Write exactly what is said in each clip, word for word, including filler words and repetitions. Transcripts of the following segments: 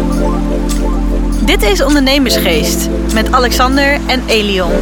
Dit is Ondernemersgeest met Alexander en Elion.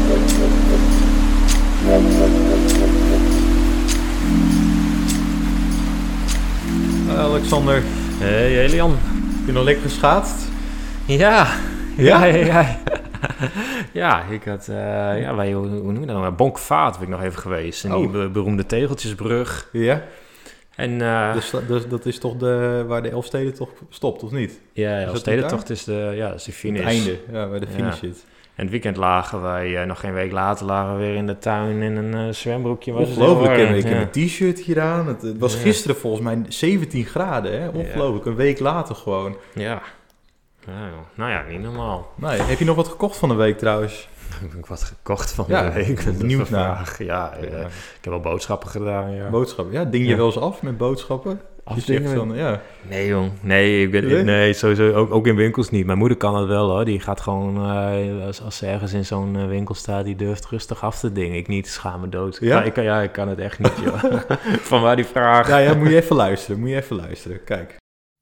Alexander. Hey Elion. Heb je nog lekker geschaatst? Ja. Ja? Ja, ja, ja. Ja, ik had, uh, ja, wij, hoe noem je dat nou? Bonkvaart ben ik nog even geweest. En Oh. die be- beroemde Tegeltjesbrug. Ja. En uh, Dus, dus dat is toch de, waar de Elfstedentocht stopt, of niet? ja, is de dat Stedentocht is de, ja, dat is de finish. Het einde, ja, waar de finish Ja. zit. En het weekend lagen wij, uh, nog geen week later, lagen we weer in de tuin in een uh, zwembroekje. Was het Ongelooflijk, ik heel heb, warm, ik heb ja. een t-shirt hier aan. Het, het was Ja. gisteren volgens mij zeventien graden, hè? Ongelooflijk, een week later gewoon. Ja. Ja, joh. Nou ja, niet normaal. Nee, heb je nog wat gekocht van de week trouwens? Heb ik wat gekocht van Ja, de week? Dat is benieuwd de naar. vraag. Ja, uh, Ja. ik heb wel boodschappen gedaan, ja. Boodschappen, ja, ding je Ja. wel eens af met boodschappen? Je Afdingen zegt met- dan, ja. Nee, jong. Nee, ik ben, Nee? nee sowieso. Ook, ook in winkels niet. Mijn moeder kan het wel, hoor. Die gaat gewoon, uh, als, als ze ergens in zo'n uh, winkel staat, die durft rustig af te dingen. Ik niet, schaam me dood. Ja? Ja, ik, kan- ja, ik kan het echt niet, joh. Van waar die vraag. Ja, ja, moet je even luisteren, moet je even luisteren. Kijk.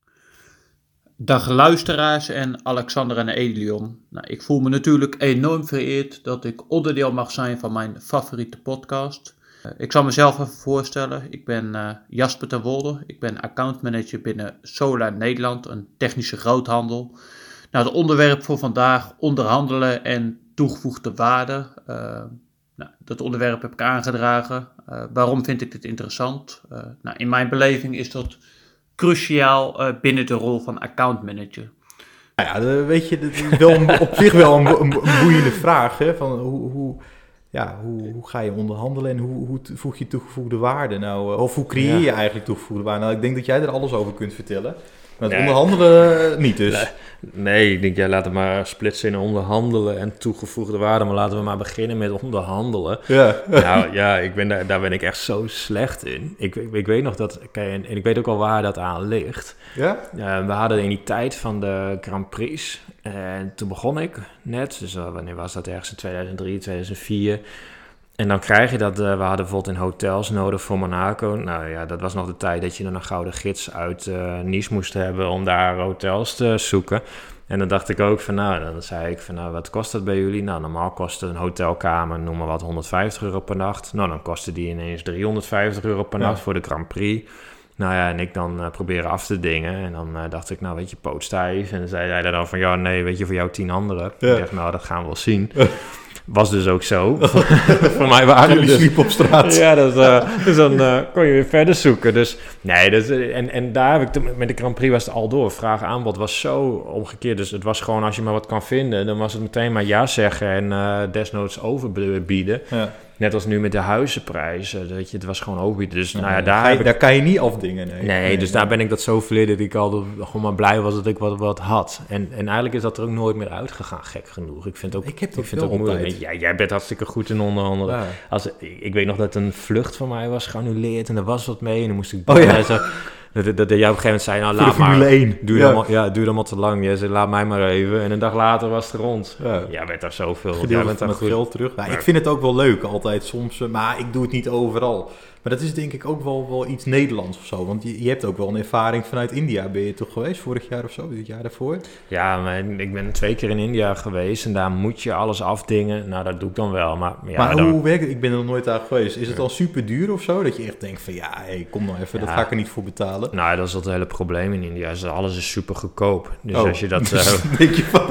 Dag luisteraars en Alexander en Elion. Nou, ik voel me natuurlijk enorm vereerd dat ik onderdeel mag zijn van mijn favoriete podcast. Uh, ik zal mezelf even voorstellen. Ik ben uh, Jasper ter Wolde. Ik ben accountmanager binnen Solar Nederland, een technische groothandel. Nou, het onderwerp voor vandaag, onderhandelen en toegevoegde waarde. Uh, nou, dat onderwerp heb ik aangedragen. Uh, waarom vind ik dit interessant? Uh, nou, in mijn beleving is dat cruciaal uh, binnen de rol van accountmanager. Nou ja, de- weet je, dat is wel een- op zich wel een, bo- een, bo- een boeiende vraag. Hè? Van hoe, hoe, ja, hoe, hoe ga je onderhandelen en hoe, hoe t- voeg je toegevoegde waarde nou? eh, Of hoe creëer je Ja. eigenlijk toegevoegde waarde? Nou, ik denk dat jij er alles over kunt vertellen. Maar het Nee. onderhandelen eh, niet dus. Nee. Nee, ik denk, ja, laten we maar splitsen in onderhandelen en toegevoegde waarde. Maar laten we maar beginnen met onderhandelen. Ja. Nou ja, ik ben daar, daar ben ik echt zo slecht in. Ik, ik, ik weet nog dat, kijk, en, en ik weet ook al waar dat aan ligt. Ja? Uh, we hadden in die tijd van de Grand Prix, en toen begon ik net, dus uh, wanneer was dat, ergens in tweeduizend drie, tweeduizend vier... En dan krijg je dat, uh, we hadden bijvoorbeeld in hotels nodig voor Monaco. Nou ja, dat was nog de tijd dat je dan een gouden gids uit uh, Nice moest hebben om daar hotels te zoeken. En dan dacht ik ook van, nou, dan zei ik van, nou, wat kost dat bij jullie? Nou, normaal kostte een hotelkamer, noem maar wat, honderdvijftig euro per nacht. Nou, dan kostte die ineens driehonderdvijftig euro per Ja. nacht voor de Grand Prix. Nou ja, en ik dan uh, proberen af te dingen. En dan uh, dacht ik, nou, weet je, pootstijf. En dan zei hij dan van, ja, nee, weet je, voor jou tien anderen. Ja. Ik dacht, nou, dat gaan we wel zien. Was dus ook zo. Voor mij waren Jullie er dus... sliepen op straat. Ja, dat, uh, dus dan uh, kon je weer verder zoeken. Dus nee, dus, uh, en, en daar heb ik toen, met de Grand Prix was het al door. Vraag aanbod was zo omgekeerd. Dus het was gewoon, als je maar wat kan vinden, dan was het meteen maar ja zeggen en uh, desnoods overbieden. Ja. Net als nu met de huizenprijzen. Weet je, het was gewoon overbieden. Dus nou ja, daar, daar ga je, heb ik... daar kan je niet afdingen. Nee, Nee, dus daar ben ik dat zo verleden dat ik al gewoon maar blij was dat ik wat, wat had. En, en eigenlijk is dat er ook nooit meer uitgegaan, gek genoeg. Ik vind het ook, Ik heb dat vind het wel ook moeilijk. altijd. Ja, jij bent hartstikke goed in onderhandelen. Ja. Als, ik weet nog dat een vlucht van mij was geannuleerd en er was wat mee en dan moest ik... Oh ja. en zo, dat, dat, dat jij op een gegeven moment zei, nou Voor de laat maar. Formule één. Duurde Ja. allemaal, ja, het duurde allemaal te lang. Jij zei, laat mij maar even. En een dag later was het rond. Ja. Jij bent daar zoveel. Jij Gedeelte bent van daar het goed. geld terug. Nou, Ja. ik vind het ook wel leuk altijd soms, eh, maar ik doe het niet overal. Maar dat is denk ik ook wel, wel iets Nederlands of zo. Want je, je hebt ook wel een ervaring vanuit India. Ben je toch geweest vorig jaar of zo? Dit jaar daarvoor? Ja, maar ik ben twee keer in India geweest en daar moet je alles afdingen. Nou, dat doe ik dan wel. Maar, ja, maar dan, hoe werkt het? Ik ben er nog nooit daar geweest. Is het dan super duur of zo? Dat je echt denkt van ja, hey, kom nou even, dat Ja. ga ik er niet voor betalen. Nou, dat is het hele probleem in India. Is dat alles is super goedkoop. Dus Oh. als je dat... Dus eh, dan denk je van,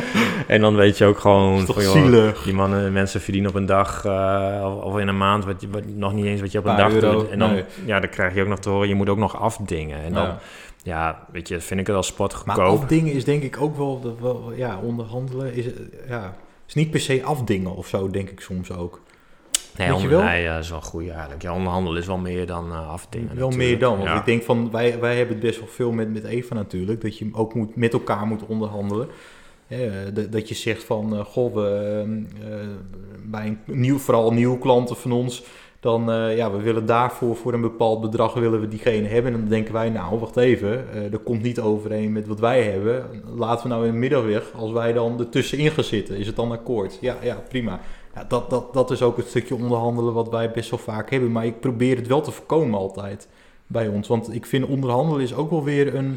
en dan weet je ook gewoon... is toch van, joh, zielig. die mannen, mensen verdienen op een dag uh, of, of in een maand wat je, wat, nog niet eens wat je op een Paar dag euro, doet. En dan, nee. ja, dan krijg je ook nog te horen, je moet ook nog afdingen. En dan, Ja. ja, weet je, vind ik het als sport Maar goedkoop. afdingen is denk ik ook wel, wel- wel ja, onderhandelen is, eh, ja, is niet per se afdingen of zo, denk ik soms ook. Nee, weet je onder, wel? nee, ja, dat is wel goed eigenlijk. Ja, onderhandelen is wel meer dan uh, afdingen. Wel natuurlijk. meer dan, want Ja. ik denk van, wij, wij hebben het best wel veel met, met Eva natuurlijk, dat je ook moet, met elkaar moet onderhandelen. Eh, dat, dat je zegt van, uh, goh, we, uh, bij een nieuw, vooral nieuwe klanten van ons, dan, uh, ja, we willen daarvoor, voor een bepaald bedrag willen we diegene hebben. En dan denken wij, nou, wacht even, uh, dat komt niet overeen met wat wij hebben. Laten we nou in de middenweg, als wij dan ertussenin gaan zitten, is het dan akkoord? Ja, ja, prima. Ja, dat, dat, dat is ook het stukje onderhandelen wat wij best wel vaak hebben. Maar ik probeer het wel te voorkomen altijd bij ons. Want ik vind onderhandelen is ook wel weer een,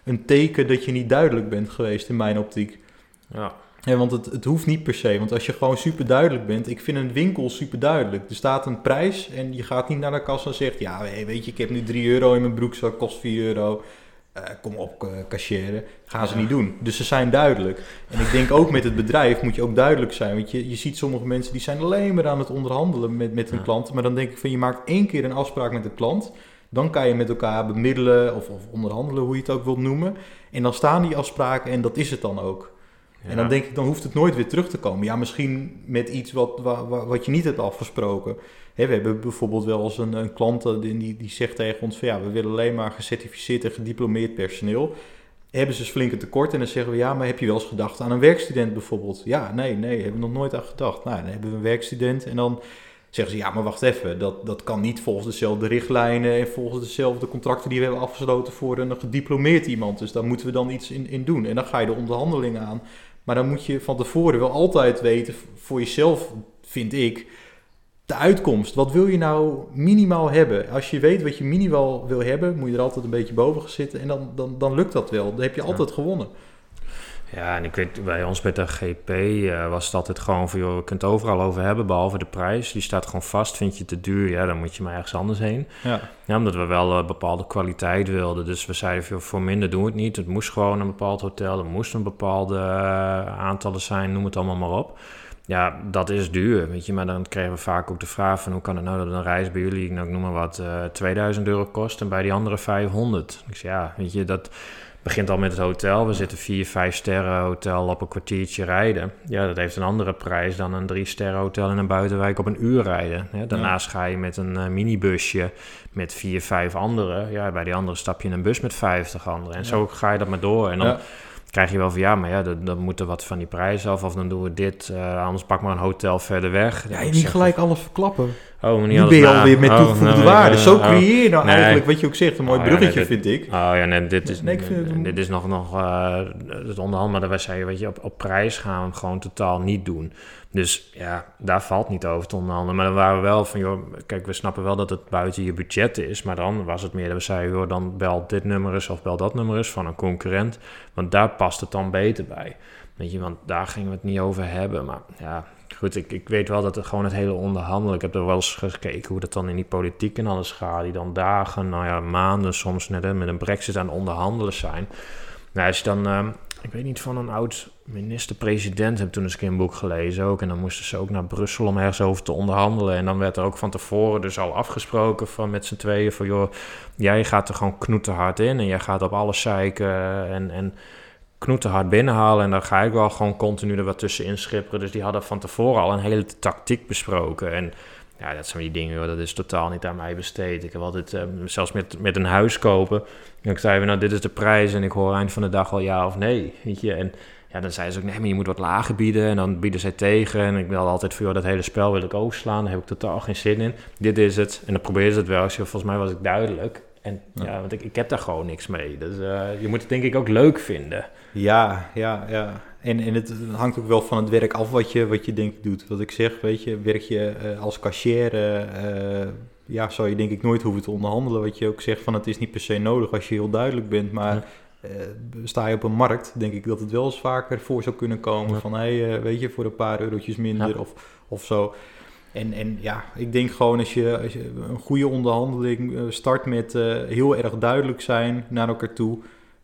een teken dat je niet duidelijk bent geweest in mijn optiek. Ja. Ja, want het, het hoeft niet per se. Want als je gewoon super duidelijk bent... Ik vind een winkel super duidelijk. Er staat een prijs en je gaat niet naar de kassa en zegt... Ja, weet je, ik heb nu drie euro in mijn broekzak, kost vier euro. Uh, kom op, uh, cashieren. Gaan ze ja. niet doen. Dus ze zijn duidelijk. En ik denk ook met het bedrijf moet je ook duidelijk zijn. Want je, je ziet sommige mensen die zijn alleen maar aan het onderhandelen met, met hun ja. klant. Maar dan denk ik van je maakt één keer een afspraak met de klant... Dan kan je met elkaar bemiddelen of, of onderhandelen, hoe je het ook wilt noemen. En dan staan die afspraken en dat is het dan ook. Ja. En dan denk ik, dan hoeft het nooit weer terug te komen. Ja, misschien met iets wat, wat, wat je niet hebt afgesproken. He, we hebben bijvoorbeeld wel eens een, een klant die, die zegt tegen ons van ja, we willen alleen maar gecertificeerd en gediplomeerd personeel. Hebben ze dus flink een tekort en dan zeggen we ja, maar heb je wel eens gedacht aan een werkstudent bijvoorbeeld? Ja, nee, nee, hebben we nog nooit aan gedacht. Nou, dan hebben we een werkstudent en dan zeggen ze ja, maar wacht even, dat, dat kan niet volgens dezelfde richtlijnen en volgens dezelfde contracten die we hebben afgesloten voor een gediplomeerd iemand. Dus daar moeten we dan iets in, in doen. En dan ga je de onderhandelingen aan. Maar dan moet je van tevoren wel altijd weten, voor jezelf vind ik, de uitkomst. Wat wil je nou minimaal hebben? Als je weet wat je minimaal wil hebben, moet je er altijd een beetje boven gaan zitten. En dan, dan, dan lukt dat wel. Dan heb je altijd ja. gewonnen. Ja, en ik weet, bij ons met de G P uh, was het altijd gewoon van, joh, je kunt het overal over hebben, behalve de prijs. Die staat gewoon vast. Vind je het te duur, ja, dan moet je maar ergens anders heen. Ja. Ja, omdat we wel een bepaalde kwaliteit wilden. Dus we zeiden, voor, voor minder doen we het niet. Het moest gewoon een bepaald hotel, er moesten bepaalde uh, aantallen zijn, noem het allemaal maar op. Ja, dat is duur, weet je. Maar dan kregen we vaak ook de vraag van, hoe kan het nou dat een reis bij jullie, nou, ik noem maar wat, uh, tweeduizend euro kost en bij die andere vijfhonderd? Ik zei, ja, weet je, dat begint al met het hotel. We zitten vier, vijf sterren hotel op een kwartiertje rijden. Ja, dat heeft een andere prijs dan een drie sterren hotel in een buitenwijk op een uur rijden. Ja, daarnaast ga je met een uh, minibusje met vier, vijf anderen. Ja, bij die andere stap je in een bus met vijftig anderen. En ja. zo ga je dat maar door. En dan ja. krijg je wel van, ja, maar ja, dan, dan moet er wat van die prijs af. Of dan doen we dit, uh, anders pak maar een hotel verder weg. Ja, je niet gelijk alles verklappen. Oh, niet nu alles ben je na. alweer met toegevoegde oh, waarde. Uh, Zo creëer je nou oh, nee. eigenlijk, wat je ook zegt, een mooi oh, bruggetje, ja, nee, dit, vind ik. Oh ja, nee, dit is, nee, vind het... dit is nog, nog uh, het onderhandelen. Wij zeiden, weet je, op, op prijs gaan we hem gewoon totaal niet doen. Dus ja, daar valt niet over te onderhandelen. Maar dan waren we wel van, joh, kijk, we snappen wel dat het buiten je budget is. Maar dan was het meer dat we zeiden, joh, dan bel dit nummer eens of bel dat nummer eens van een concurrent. Want daar past het dan beter bij. Weet je, want daar gingen we het niet over hebben. Maar ja, goed, ik, ik weet wel dat het gewoon het hele onderhandelen. Ik heb er wel eens gekeken hoe dat dan in die politiek en alles gaat. Die dan dagen, nou ja, maanden soms net hè, met een brexit aan het onderhandelen zijn. Nou, als je dan, uh, ik weet niet, van een oud minister-president, heb toen eens een keer een boek gelezen ook. En dan moesten ze ook naar Brussel om ergens over te onderhandelen. En dan werd er ook van tevoren dus al afgesproken van met z'n tweeën van, joh, jij gaat er gewoon knoeterhard in en jij gaat op alles zeiken en... en knoeterhard binnenhalen en dan ga ik wel gewoon continu er wat tussenin schipperen. Dus die hadden van tevoren al een hele tactiek besproken. En ja, dat zijn die dingen, joh, dat is totaal niet aan mij besteed. Ik heb altijd, uh, zelfs met, met een huis kopen, dan zeiden we, nou, dit is de prijs en ik hoor eind van de dag al ja of nee, weet je. En ja, dan zeiden ze ook, nee, maar je moet wat lager bieden. En dan bieden zij tegen. En ik wil altijd voor, joh, dat hele spel wil ik overslaan. Daar heb ik totaal geen zin in. Dit is het. En dan probeerden ze het wel. Dus volgens mij was ik duidelijk. En ja, ja want ik, ik heb daar gewoon niks mee. Dus uh, je moet het denk ik ook leuk vinden. Ja, ja, ja. En, en het hangt ook wel van het werk af wat je, wat je denk ik doet. Wat ik zeg, weet je, werk je uh, als cashier, uh, ja, zou je denk ik nooit hoeven te onderhandelen. Wat je ook zegt van het is niet per se nodig als je heel duidelijk bent. Maar ja. uh, sta je op een markt, denk ik dat het wel eens vaker voor zou kunnen komen. Ja. Van hé, hey, uh, weet je, voor een paar eurotjes minder ja. of, of zo. En, en ja, ik denk gewoon als je, als je een goede onderhandeling start met uh, heel erg duidelijk zijn naar elkaar toe.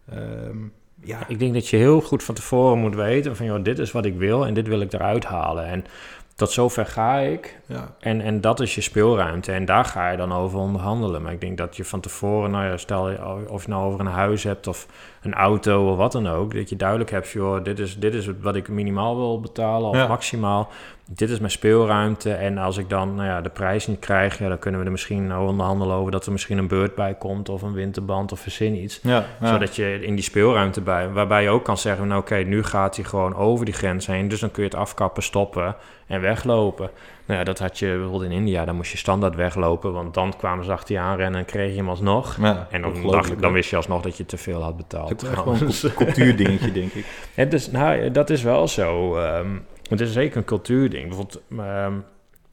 Um, ja. Ik denk dat je heel goed van tevoren moet weten van, joh, dit is wat ik wil en dit wil ik eruit halen. En tot zover ga ik. Ja. En, en dat is je speelruimte. En daar ga je dan over onderhandelen. Maar ik denk dat je van tevoren, nou ja, stel of je nou over een huis hebt of een auto of wat dan ook, dat je duidelijk hebt, joh, dit is, dit is wat ik minimaal wil betalen of ja. maximaal. Dit is mijn speelruimte. En als ik dan nou ja, de prijs niet krijg, ja, dan kunnen we er misschien onderhandelen over dat er misschien een beurt bij komt of een winterband of verzin iets. Ja, ja. Zodat je in die speelruimte bij, waarbij je ook kan zeggen, nou oké, okay, nu gaat hij gewoon over die grens heen. Dus dan kun je het afkappen, stoppen en weglopen. Nou ja, dat had je bijvoorbeeld in India, dan moest je standaard weglopen, want dan kwamen ze achter je aanrennen en kreeg je hem alsnog. Ja, en dan, dacht, dan wist je alsnog dat je te veel had betaald. Het is gewoon een cultuurdingetje, denk ik. Het is, nou, dat is wel zo. Um, het is zeker een cultuurding. Bijvoorbeeld, um,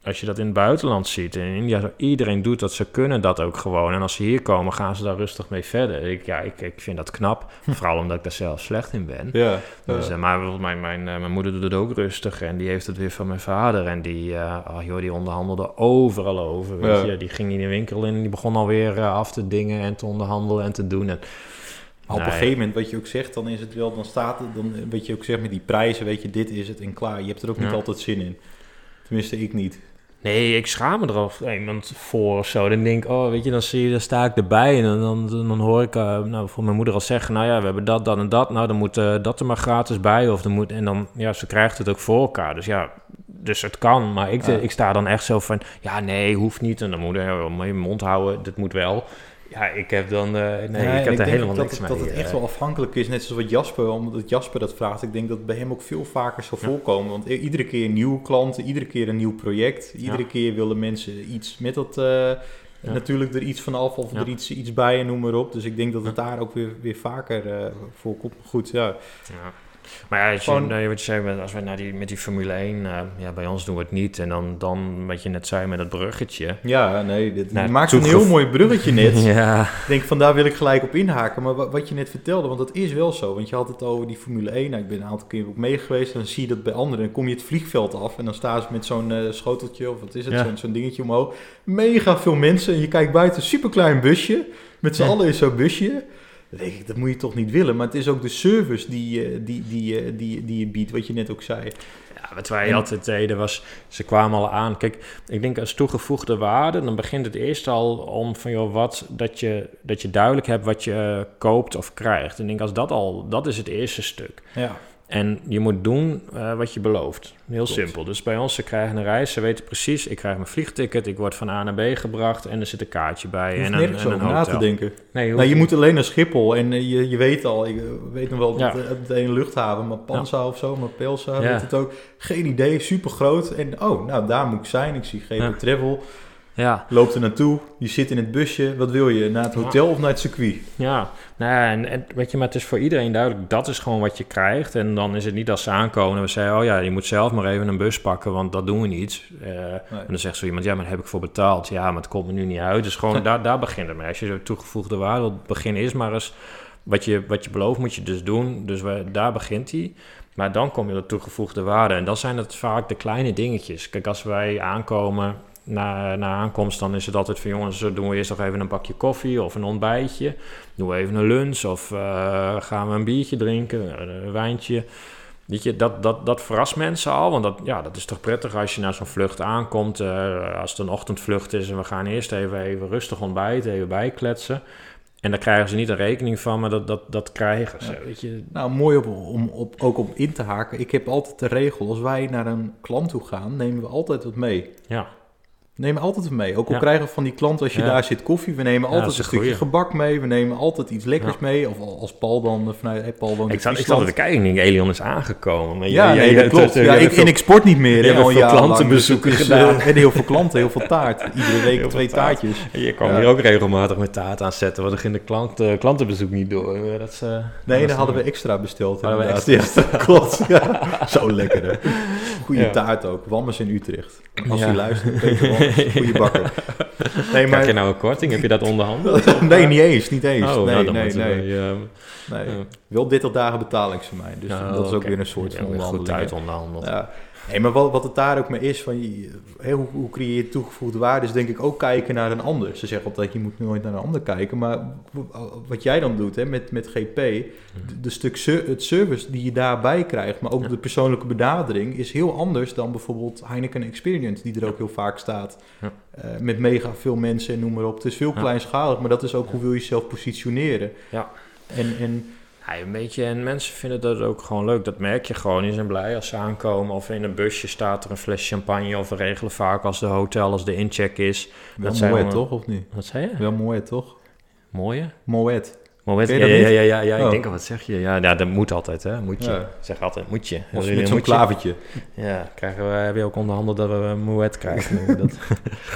als je dat in het buitenland ziet, in India, iedereen doet dat, ze kunnen dat ook gewoon. En als ze hier komen, gaan ze daar rustig mee verder. Ik, ja, ik, ik vind dat knap, vooral omdat ik daar zelf slecht in ben. Ja, dus, ja. uh, maar mijn, mijn, uh, mijn moeder doet het ook rustig en die heeft het weer van mijn vader. En die, uh, oh joh, die onderhandelde overal over, weet Ja. je. Die ging in de winkel in en die begon alweer uh, af te dingen en te onderhandelen en te doen. En, Op nee. een gegeven moment, wat je ook zegt, dan is het wel, dan staat het, dan weet je ook zeg met die prijzen, weet je, dit is het en klaar. Je hebt er ook niet Ja. altijd zin in. Tenminste, ik niet. Nee, ik schaam me er al iemand voor of zo. Dan denk ik, oh, weet je, dan, zie je, dan sta ik erbij en dan, dan, dan hoor ik uh, nou, voor mijn moeder al zeggen, nou ja, we hebben dat, dat en dat. Nou, dan moet uh, dat er maar gratis bij. Of dan moet, en dan, ja, ze krijgt het ook voor elkaar. Dus ja, dus het kan. Maar ik, Ja. ik sta dan echt zo van, ja, nee, hoeft niet. En dan moet je ja, je mond houden, dit moet wel. Ja, ik heb dan, uh, nee, Ja, ik en heb er denk helemaal dat, niks het- mee. dat het echt uh, wel afhankelijk is, net zoals wat Jasper, omdat Jasper dat vraagt. Ik denk dat het bij hem ook veel vaker zal Ja. voorkomen. Want i- iedere keer nieuwe klanten, iedere keer een nieuw project. Iedere Ja. keer willen mensen iets met dat, uh, Ja. natuurlijk er iets van af of Ja. er iets, iets bij en noem maar op. Dus ik denk dat het daar ook weer, weer vaker uh, voorkomt. Goed, ja. Ja. Maar ja, als je, Gewoon- nou, wat je zei, als we naar die, met die Formule één, uh, ja, bij ons doen we het niet. En dan, dan wat je net zei met dat bruggetje. Ja, nee, dit, Nou, je maakt een toegef- heel mooi bruggetje net. Ja, Ik denk van daar wil ik gelijk op inhaken. Maar wa- wat je net vertelde, want dat is wel zo. Want je had het over die Formule één. Nou, ik ben een aantal keer ook mee geweest. En dan zie je dat bij anderen. Dan kom je het vliegveld af. En dan staan ze met zo'n uh, schoteltje, of wat is het, Ja. zo'n, zo'n dingetje omhoog. Mega veel mensen. En je kijkt buiten, superklein busje. Met z'n Ja. allen in zo'n busje. Dan denk ik, dat moet je toch niet willen. Maar het is ook de service die, uh, die, die, uh, die, die je biedt, wat je net ook zei. ja, wat wij En- altijd deden was, ze kwamen al aan. Kijk, ik denk als toegevoegde waarde, dan begint het eerst al om van, joh, wat, dat je, dat je duidelijk hebt wat je uh, koopt of krijgt. En ik denk, als dat al, dat is het eerste stuk. Ja. En je moet doen uh, wat je belooft. Heel Klopt. simpel. Dus bij ons, ze krijgen een reis, ze weten precies, ik krijg mijn vliegticket, ik word van A naar B gebracht en er zit een kaartje bij. Je hoeft en een, nergens en een over na hotel. te denken. Nee, je, Nou, je hoeft moet alleen naar Schiphol en uh, je, je weet al, ik uh, weet nog wel Ja. dat het de ene luchthaven, maar Pansa of zo, maar Pelsa, Ja. weet het ook. Geen idee, super groot. En oh, nou daar moet ik zijn. Ik zie G P Ja. Travel, Ja, loopt er naartoe, je zit in het busje. Wat wil je, naar het hotel of naar het circuit? ja. Nou ja, en, en weet je, maar het is voor iedereen duidelijk, dat is gewoon wat je krijgt. En dan is het niet als ze aankomen en we zeggen, oh ja, je moet zelf maar even een bus pakken, want dat doen we niet. Uh, En dan zegt zo iemand, ja, maar daar heb ik voor betaald. Ja, maar het komt me nu niet uit. Dus gewoon, daar, daar begint het mee. Als je zo toegevoegde waarde wilt, begin is maar eens, wat je, wat je belooft moet je dus doen. Dus we, daar begint hij. Maar dan kom je op de toegevoegde waarde. En dan zijn het vaak de kleine dingetjes. Kijk, als wij aankomen, na, na aankomst, dan is het altijd van, jongens, doen we eerst nog even een bakje koffie of een ontbijtje. Doen we even een lunch of uh, gaan we een biertje drinken, een wijntje. Weet je, dat, dat, dat verrast mensen al, want dat, ja, dat is toch prettig als je naar zo'n vlucht aankomt. Uh, als het een ochtendvlucht is en we gaan eerst even, even rustig ontbijten, even bijkletsen. En daar krijgen ze niet een rekening van, maar dat, dat, dat krijgen ze, Ja. weet je. Nou, mooi op, om op, ook om in te haken. Ik heb altijd de regel, als wij naar een klant toe gaan, nemen we altijd wat mee. Ja, We nemen altijd wat mee. Ook al Ja. krijgen we van die klant, als je Ja. daar zit, koffie. We nemen Ja, altijd dat is een een stukje goeie. gebak mee. We nemen altijd iets lekkers Ja. mee. Of als Paul dan eh, vanuit hey, Paul woont in ik zat, ik zat Friesland. te kijken, ik denk, Elion is aangekomen. Maar Ja, je- nee, je- dat je- klopt. je- je Ja, hebt ik, veel- en ik sport niet meer. je hè, hebt al veel een jaar lang. klantenbezoeken Dus het is, gedaan. eh, en heel veel klanten, heel veel taart. Iedere week Heel twee veel taart. taartjes. Je kwam Ja. hier ook regelmatig met taart aanzetten, want er ging de klant, uh, klantenbezoek niet door. Uh, dat is, uh, Nee, dat daar hadden we extra besteld. Hadden we Inderdaad. Ja, dat klopt. Ja. Zo lekker, hè. Goeie Ja. taart ook. Wammes in Utrecht. Als Ja. je luistert, Peter Wammes, goede bakker. Nee, Krijg je maar... nou een korting? Heb je dat onderhandeld? nee, niet eens. Niet eens. Oh, nee, nou, dan nee, moeten nee. we, uh, nee. Ja. Wel dertig dagen betalingstermijn. Dus nou, dat is ook oké. weer een soort Ja, van weer goed onderhandeling. uit onderhandeld. Ja. Hey, maar wat, wat het daar ook mee is, van, je- hè, hoe, hoe creëer je toegevoegde waarde, is denk ik ook kijken naar een ander. Ze zeggen altijd, je moet nooit naar een ander kijken, maar wat jij dan doet hè, met, met G P, de, de stuk ser- het service die je daarbij krijgt, maar ook Ja. de persoonlijke benadering, is heel anders dan bijvoorbeeld Heineken Experience, die er ook heel vaak staat, Ja. uh, met mega veel mensen en noem maar op. Het is veel Ja. kleinschalig, maar dat is ook hoe wil je jezelf positioneren. Ja. En, en Ja, een beetje, en mensen vinden dat ook gewoon leuk. Dat merk je gewoon. Die zijn blij als ze aankomen. Of in een busje staat er een fles champagne. Of we regelen vaak als de hotel, als de incheck is. wel zijn mooi wel- toch, of niet? Wat zei je? Wel mooi toch? Mooie? Moet. Moment. Ken Ja, je ja, dat ja, niet? ja, ja, Oh. ik denk al, wat zeg je? Ja, ja, dat moet altijd, hè? Moet je. Ja. Ik zeg altijd, moet je. Of Wil je met een zo'n moetje? klavertje. Ja, krijgen we, heb je ook onderhandeld dat we een moët krijgen. dat.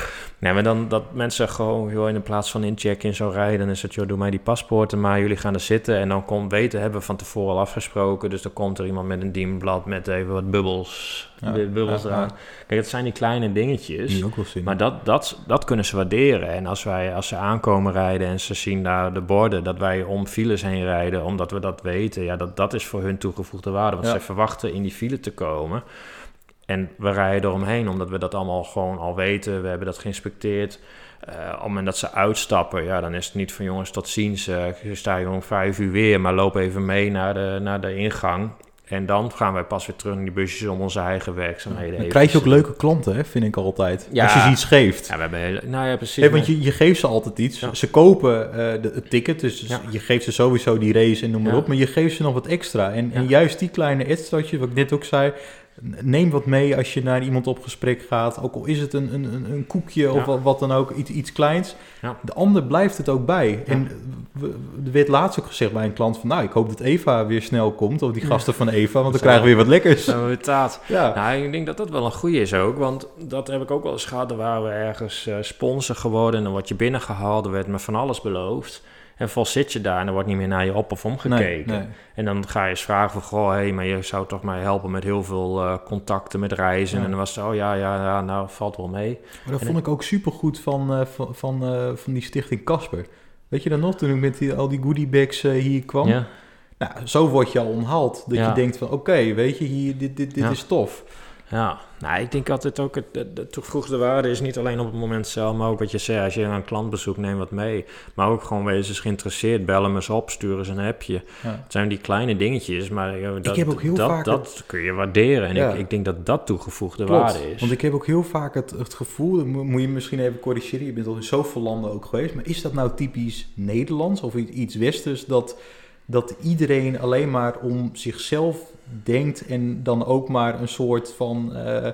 Nee, maar dan dat mensen gewoon, joh, in plaats van inchecken zo rijden, dan is het, joh, doe mij die paspoorten, maar jullie gaan er zitten. En dan komt weten, hebben we van tevoren al afgesproken. Dus dan komt er iemand met een dienblad met even wat bubbels, Ja, bubbels ja, eraan. ja. Kijk, het zijn die kleine dingetjes. Die ook wel zin. Maar dat, dat, dat kunnen ze waarderen. En als, wij, als ze aankomen rijden en ze zien daar de borden, dat wij om files heen rijden, omdat we dat weten, ja, dat, dat is voor hun toegevoegde waarde. Want Ja. zij verwachten in die file te komen. En we rijden eromheen, omdat we dat allemaal gewoon al weten. We hebben dat geïnspecteerd. Uh, op het moment dat ze uitstappen, ja, dan is het niet van jongens tot ziens. Uh, je sta hier om vijf uur weer, maar loop even mee naar de, naar de ingang. En dan gaan wij pas weer terug in die busjes om onze eigen werkzaamheden. Dan krijg je ook leuke klanten, hè, vind ik altijd. Ja. Als je ze iets geeft. Ja, we hebben hele, nou ja, precies. Hey, want je, je geeft ze altijd iets. Ja. Ze kopen uh, de, het ticket, dus Ja. je geeft ze sowieso die race en noem maar Ja. op. Maar je geeft ze nog wat extra. En, Ja. en juist die kleine extraatjes, wat ik net ook zei, neem wat mee als je naar iemand op gesprek gaat. Ook al is het een, een, een koekje of Ja. wat, wat dan ook, iets, iets kleins. Ja. De ander blijft het ook bij. Ja. En we- er werd laatst ook gezegd bij een klant van, nou, ik hoop dat Eva weer snel komt. Of die gasten van Eva, want dan Zo. krijgen we weer wat lekkers. Zo inderdaad. Ja. Nou, ik denk dat dat wel een goede is ook, want dat heb ik ook wel eens gehad. Er waren we ergens uh, sponsor geworden en dan word je binnengehaald, er werd me van alles beloofd. En vol zit je daar en er wordt niet meer naar je op of omgekeken. Nee, nee. En dan ga je eens vragen van, goh, hé, hey, maar je zou toch mij helpen met heel veel uh, contacten met reizen. Ja. En dan was het, oh ja, ja, ja, nou, valt wel mee. Maar dat En vond ik ook supergoed van, uh, van, van, uh, van die stichting Casper. Weet je dat nog, toen ik met die, al die goodiebags uh, hier kwam? Ja, Nou, zo word je al onthaald. Dat Ja. je denkt van, oké, okay, weet je, hier, dit, dit, dit Ja. is tof. ja. Nou, ik denk altijd ook, het, de, de toegevoegde waarde is niet alleen op het moment zelf, maar ook wat je zei, als je een klant bezoekt, neem wat mee. Maar ook gewoon wees eens geïnteresseerd, bel hem eens op, stuur eens een appje. Ja. Het zijn die kleine dingetjes, maar joh, dat, heb ook heel dat, vaak dat het- kun je waarderen. En Ja. ik, ik denk dat dat toegevoegde Klopt, waarde is. want ik heb ook heel vaak het, het gevoel, dat mo- moet je misschien even corrigeren, je bent al in zoveel landen ook geweest, maar is dat nou typisch Nederlands of i- iets westers, dat, dat iedereen alleen maar om zichzelf denkt en dan ook maar een soort van, uh,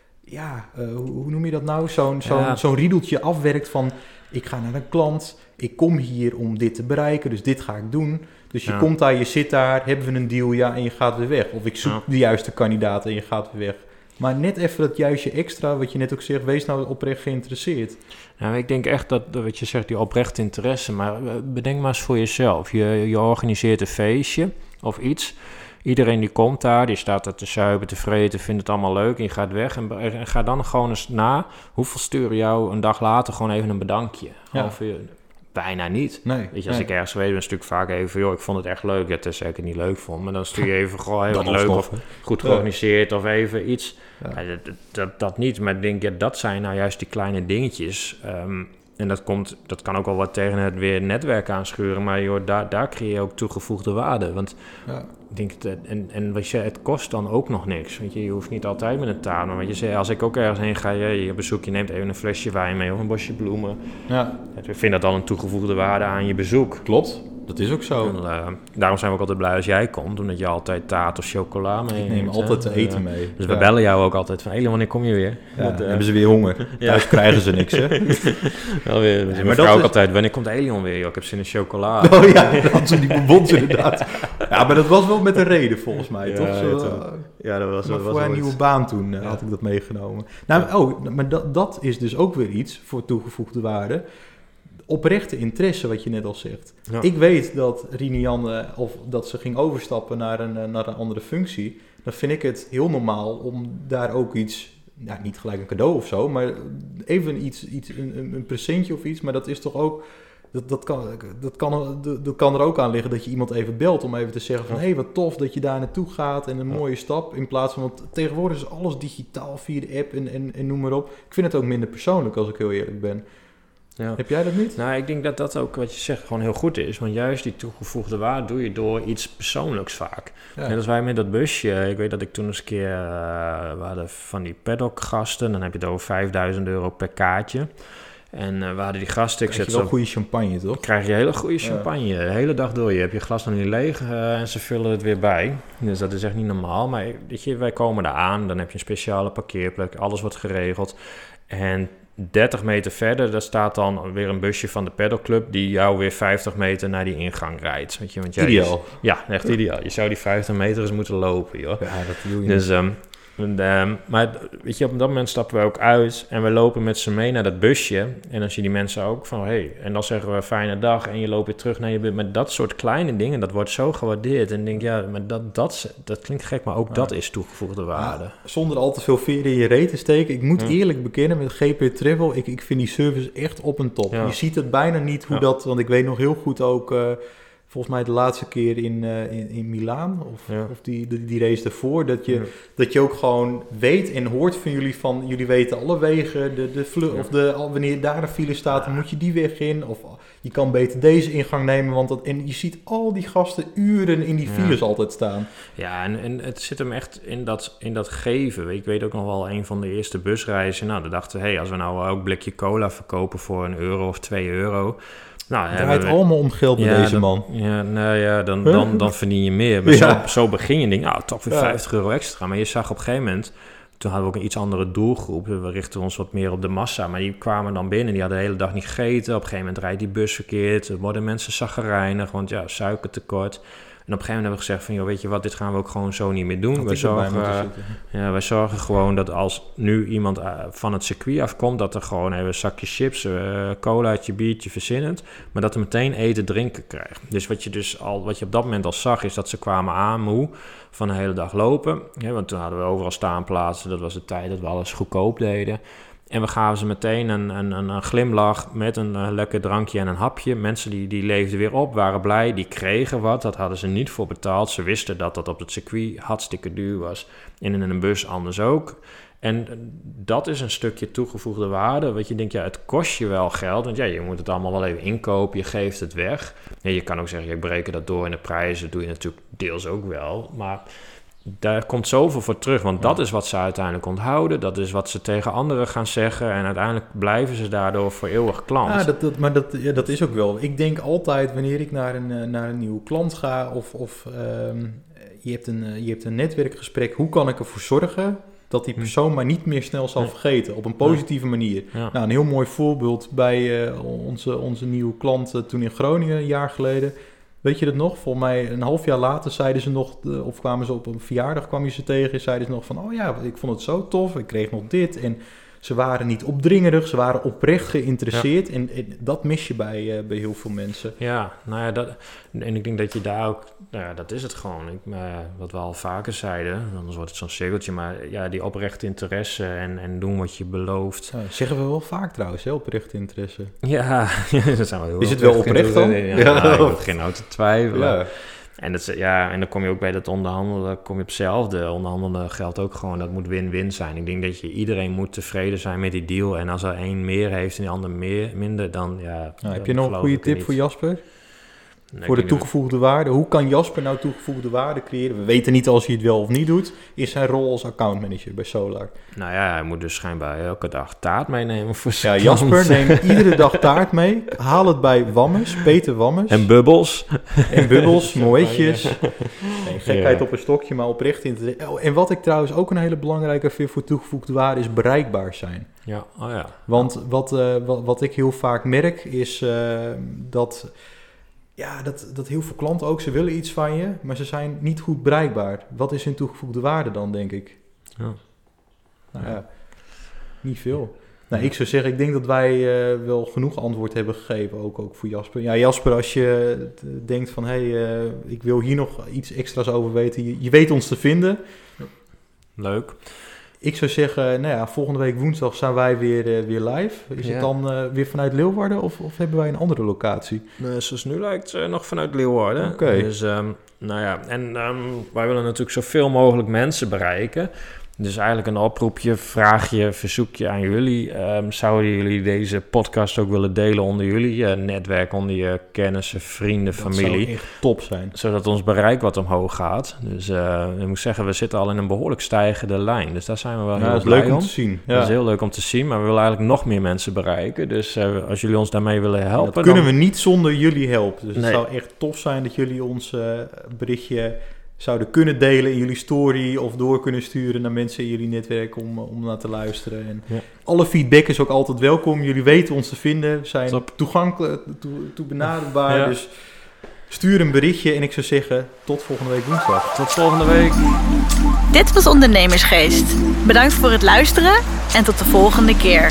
ja, uh, hoe, hoe noem je dat nou, zo'n zo'n Ja. zo'n riedeltje afwerkt van, ik ga naar een klant, ik kom hier om dit te bereiken, dus dit ga ik doen. Dus je Ja. komt daar, je zit daar, hebben we een deal, ja, en je gaat weer weg. Of ik zoek Ja. de juiste kandidaat en je gaat weer weg. Maar net even dat juistje extra, wat je net ook zegt, wees nou oprecht geïnteresseerd. Nou, ik denk echt dat, dat wat je zegt, die oprechte interesse, maar uh, bedenk maar eens voor jezelf. Je, je organiseert een feestje of iets. Iedereen die komt daar, die staat er te zuipen, te vreten, vindt het allemaal leuk en je gaat weg. En, en ga dan gewoon eens na, hoeveel sturen jou een dag later gewoon even een bedankje? Gewoon Ja. voor je, bijna niet. Nee, Weet je, als nee. ik ergens geweest ben, een stuk vaak even, joh, ik vond het echt leuk. Ja, tenzij ik het niet leuk vond, maar dan stuur je even gewoon heel Dan wat leuk alsnog, of hè. goed Ja. georganiseerd of even iets. Ja. Ja, dat, dat, dat niet, maar ik denk, ja, dat zijn nou juist die kleine dingetjes. Um, en dat, komt, dat kan ook wel wat tegen het weer netwerk aanschuren, maar joh, daar, daar creëer je ook toegevoegde waarde. Want Ja. ik denk, dat, en, en wat je, het kost dan ook nog niks. Want je, je hoeft niet altijd met een taart, maar wat je zei, als ik ook ergens heen ga, je, je bezoek, je neemt even een flesje wijn mee of een bosje bloemen. Ja, Ik vind dat al een toegevoegde waarde aan je bezoek. klopt. Dat is ook zo. En, uh, daarom zijn we ook altijd blij als jij komt, omdat je altijd taart of chocola mee Ik neem altijd te eten mee. Dus we Ja. bellen jou ook altijd van, hé, wanneer kom je weer? Ja, Want, dan uh, hebben ze weer honger. Ja. Thuis krijgen ze niks, hè? wel weer, maar mijn dat vrouw ook is- altijd, wanneer komt Elion weer? Joh, ik heb zin in chocola. Oh ja, dat had ze die bonbons inderdaad. Ja, maar dat was wel met een reden volgens mij, Ja, toch? ja, Zo, toch. uh, Ja, dat was, maar dat voor was haar wel nieuwe iets. baan toen uh, Ja. had ik dat meegenomen. Nou, oh, maar dat, dat is dus ook weer iets voor toegevoegde waarde. Oprechte interesse, wat je net al zegt. Ja. Ik weet dat Rinianne, of dat ze ging overstappen naar een, uh, naar een andere functie. Dan vind ik het heel normaal om daar ook iets, nou, niet gelijk een cadeau of zo, maar even iets, iets een, een een presentje of iets. Maar dat is toch ook, dat, dat, kan, dat, kan, dat, dat kan er ook aan liggen dat je iemand even belt om even te zeggen van, Ja. hé, hey, wat tof dat je daar naartoe gaat en een Ja. mooie stap. In plaats van, want tegenwoordig is alles digitaal via de app en, en, en noem maar op. Ik vind het ook minder persoonlijk, als ik heel eerlijk ben. Ja. Heb jij dat niet? Nou, ik denk dat dat ook, wat je zegt, gewoon heel goed is. Want juist die toegevoegde waarde doe je door iets persoonlijks vaak. Ja. Net als wij met dat busje. Ik weet dat ik toen eens een keer, uh, we hadden van die paddockgasten. Dan heb je het over vijfduizend euro per kaartje. En uh, we hadden die gasten, ik Krijg zet je ze wel op, goede champagne, toch? krijg je hele goede Ja. champagne. De hele dag door. Je hebt je glas nog niet leeg uh, en ze vullen het weer bij. Dus dat is echt niet normaal. Maar weet je, wij komen daar aan. Dan heb je een speciale parkeerplek. Alles wordt geregeld. En dertig meter verder, daar staat dan weer een busje van de pedalclub die jou weer vijftig meter naar die ingang rijdt. Weet je, want jij, Ideaal. Ja, echt ideaal. Je zou die vijftig meter eens moeten lopen, joh. Ja, dat doe je Dus, um, En, um, maar weet je, op dat moment stappen we ook uit en we lopen met ze mee naar dat busje. En dan zie je die mensen ook van, hé, hey, en dan zeggen we fijne dag en je loopt weer terug naar je bus. Maar dat soort kleine dingen, dat wordt zo gewaardeerd. En ik denk, ja, maar dat, dat, dat klinkt gek, maar ook ja. dat is toegevoegde waarde. Ja, zonder al te veel veren in je reet te steken. Ik moet ja. eerlijk bekennen met G P Travel, ik, ik vind die service echt op een top. Ja. Je ziet het bijna niet hoe ja. dat, want ik weet nog heel goed ook... Uh, volgens mij de laatste keer in, uh, in, in Milaan, of, ja. of die, die, die race daarvoor, dat je, ja. dat je ook gewoon weet en hoort van jullie van, jullie weten alle wegen, de, de vlu- ja. of de, al, wanneer daar een file staat, ja. dan moet je die weg in, of je kan beter deze ingang nemen, want dat, en je ziet al die gasten uren in die files ja. altijd staan. Ja, en, en het zit hem echt in dat, in dat geven. Ik weet ook nog wel, een van de eerste busreizen, nou, dan dachten we, hé, hey, als we nou ook een blikje cola verkopen voor een euro of twee euro, nou, het draait we, allemaal om geld bij ja, deze dan, man. Ja, nou ja, dan, dan, dan verdien je meer. Maar ja. zo, zo begin je, denk, nou, toch weer vijftig euro extra. Maar je zag op een gegeven moment, toen hadden we ook een iets andere doelgroep. We richten ons wat meer op de massa. Maar die kwamen dan binnen, die hadden de hele dag niet gegeten. Op een gegeven moment rijdt die bus verkeerd. Er worden mensen chagrijnig, want ja, suikertekort. En op een gegeven moment hebben we gezegd van, joh, weet je wat, dit gaan we ook gewoon zo niet meer doen. Wij zorgen, uh, ja, wij zorgen gewoon dat als nu iemand uh, van het circuit afkomt, dat er gewoon even een zakje chips, uh, colaatje, biertje, verzinnend, maar dat er meteen eten, drinken krijgt. Dus wat je dus al, wat je op dat moment al zag, is dat ze kwamen aan moe van de hele dag lopen. Ja, want toen hadden we overal staanplaatsen, dat was de tijd dat we alles goedkoop deden. En we gaven ze meteen een, een, een glimlach met een, een lekker drankje en een hapje. Mensen die, die leefden weer op, waren blij, die kregen wat. Dat hadden ze niet voor betaald. Ze wisten dat dat op het circuit hartstikke duur was. En in een bus anders ook. En dat is een stukje toegevoegde waarde. Wat je denkt, ja, het kost je wel geld. Want ja, je moet het allemaal wel even inkopen. Je geeft het weg. Ja, je kan ook zeggen, je breken dat door in de prijzen. Dat doe je natuurlijk deels ook wel. Maar daar komt zoveel voor terug, want dat is wat ze uiteindelijk onthouden. Dat is wat ze tegen anderen gaan zeggen. En uiteindelijk blijven ze daardoor voor eeuwig klant. Ja, dat, dat, maar dat, ja, dat is ook wel. Ik denk altijd, wanneer ik naar een, naar een nieuwe klant ga, of, of um, je, hebt een, je hebt een netwerkgesprek, hoe kan ik ervoor zorgen dat die persoon maar niet meer snel zal vergeten, op een positieve manier. Ja. Nou, een heel mooi voorbeeld bij uh, onze, onze nieuwe klant uh, toen in Groningen, een jaar geleden. Weet je dat nog? Volgens mij een half jaar later zeiden ze nog, of kwamen ze op een verjaardag, kwam je ze tegen en zeiden ze nog van, oh ja, ik vond het zo tof, ik kreeg nog dit. En ze waren niet opdringerig, ze waren oprecht geïnteresseerd. Ja. En, en dat mis je bij, uh, bij heel veel mensen. Ja, nou ja, dat, en ik denk dat je daar ook, nou ja, dat is het gewoon. Ik, uh, wat we al vaker zeiden, anders wordt het zo'n cirkeltje, maar ja, die oprechte interesse en, en doen wat je belooft. Ja, zeggen we wel vaak trouwens, hè, oprechte interesse. Ja, dat zijn we heel is het wel oprecht dan? Ja, ja. Nou, ik heb geen nou te twijfelen. Ja. En, dat, ja, en dan kom je ook bij dat onderhandelen, kom je op hetzelfde. Onderhandelen geldt ook gewoon, dat moet win-win zijn. Ik denk dat je iedereen moet tevreden zijn met die deal. En als er één meer heeft en die ander meer, minder, dan ja... Nou, dan heb je nog een goede tip voor Jasper? Nee, voor de toegevoegde waarde. Hoe kan Jasper nou toegevoegde waarde creëren? We weten niet als hij het wel of niet doet. Is zijn rol als accountmanager bij Solar? Nou ja, hij moet dus schijnbaar elke dag taart meenemen voor Ja, Jasper, neem iedere dag taart mee. Haal het bij Wammes, Peter Wammes. En bubbels. En bubbels, mooitjes. Nee, gekheid ja. op een stokje, maar oprecht in. Oh, en wat ik trouwens ook een hele belangrijke vind voor toegevoegde waarde is bereikbaar zijn. Ja, oh ja. Want wat, uh, wat, wat ik heel vaak merk is uh, dat... Ja, dat, dat heel veel klanten ook, ze willen iets van je, maar ze zijn niet goed bereikbaar. Wat is hun toegevoegde waarde dan, denk ik? Ja. Nou ja, niet veel. Nou, ik zou zeggen, ik denk dat wij uh, wel genoeg antwoord hebben gegeven, ook, ook voor Jasper. Ja, Jasper, als je denkt van, hé, hey, uh, ik wil hier nog iets extra's over weten, je, je weet ons te vinden. Leuk. Ik zou zeggen, nou ja, volgende week woensdag zijn wij weer, uh, weer live. Is ja. het dan uh, weer vanuit Leeuwarden of, of hebben wij een andere locatie? Nee, zoals nu lijkt het uh, nog vanuit Leeuwarden. Oké. Okay. Dus, um, nou ja, en um, wij willen natuurlijk zoveel mogelijk mensen bereiken. Dus eigenlijk een oproepje, vraagje, verzoekje aan jullie. Um, zouden jullie deze podcast ook willen delen onder jullie uh, netwerk, onder je kennissen, vrienden, dat familie? Dat zou echt top zijn. Zodat ons bereik wat omhoog gaat. Dus uh, ik moet zeggen, we zitten al in een behoorlijk stijgende lijn. Dus daar zijn we wel ja, heel dat blij is leuk om. om te zien. Ja. Dat is heel leuk om te zien, maar we willen eigenlijk nog meer mensen bereiken. Dus uh, als jullie ons daarmee willen helpen... Ja, dat kunnen dan... we niet zonder jullie helpen. Dus nee. het zou echt tof zijn dat jullie ons uh, berichtje zouden kunnen delen in jullie story of door kunnen sturen naar mensen in jullie netwerk om, om naar te luisteren. En ja. alle feedback is ook altijd welkom. Jullie weten ons te vinden, zijn toegankelijk, toe, toe benaderbaar. Ja. Dus stuur een berichtje en ik zou zeggen tot volgende week woensdag. Tot volgende week. Dit was Ondernemersgeest. Bedankt voor het luisteren en tot de volgende keer.